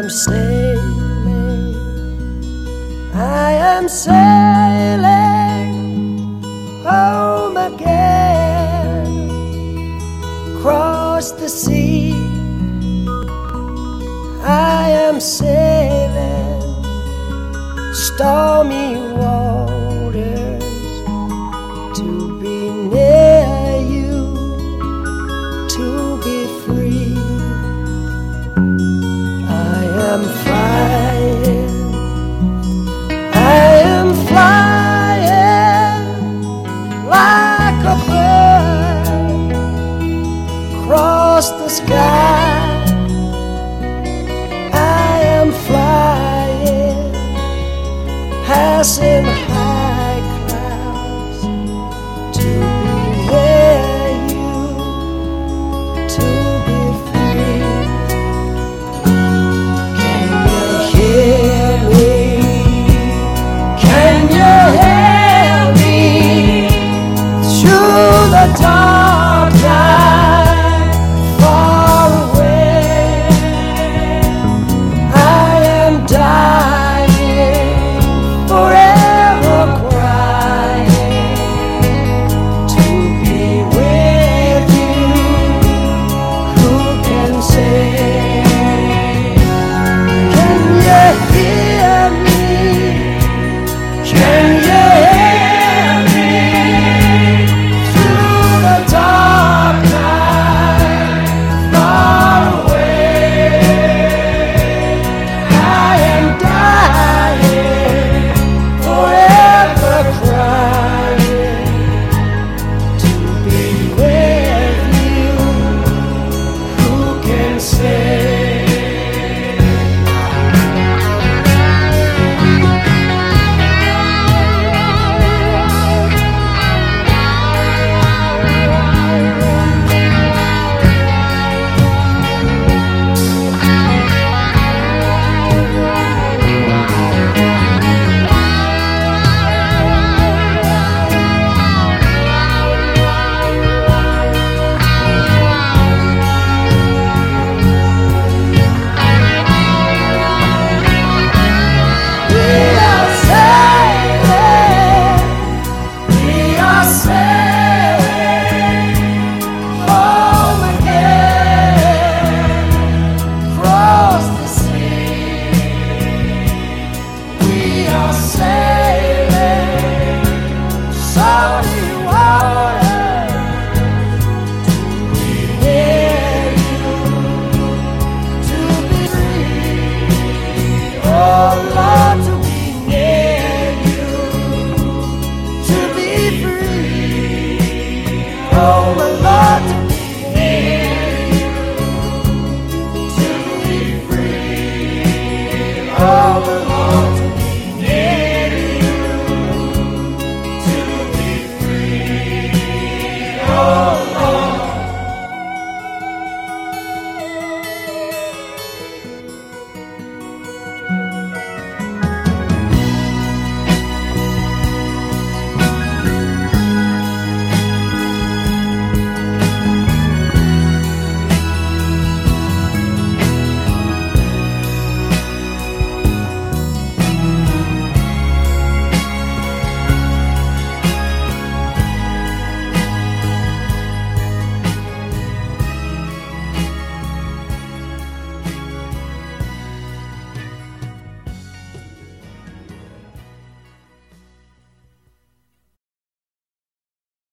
am sailing, I am sailing home again, across the sea. I am sailing stormy waters to be near you, to be free. I am flying, I am flying like a bird across the sky. I am flying, passing high clouds to be near you, to be free. Can you hear me? Can you hear me through the dark night far away? I am dying, forever crying to be with you. Who can say? Can you hear me? Can you hear me through the dark night far away? I am dying, forever crying to be with you. Who can say? Oh, my Lord, to be near you, to be free. Oh,